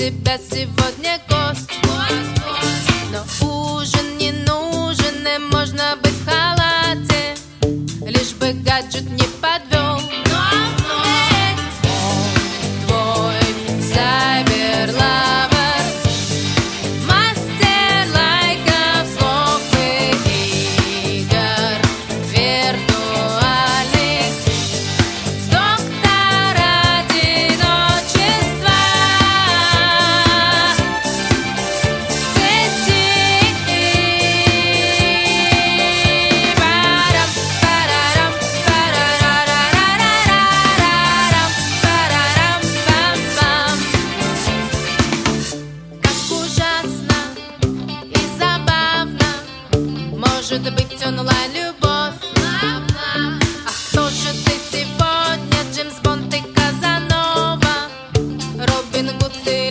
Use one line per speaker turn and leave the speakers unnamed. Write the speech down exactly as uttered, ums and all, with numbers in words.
тебя сегодня гость. Но ужин не нужен, и можно быть в халате, лишь бы гаджет не подвел. Эй, он твой сайберлавер, мастер лайков, слов и игр виртуальных, доктор одиночества в сети. Парам, парарам, парарарарарарарам, парарам, пам-пам. Как ужасно и забавно может быть онлайн-любовь. А кто же ты сегодня, Джеймс Бонд и Казанова, Робин Гуд и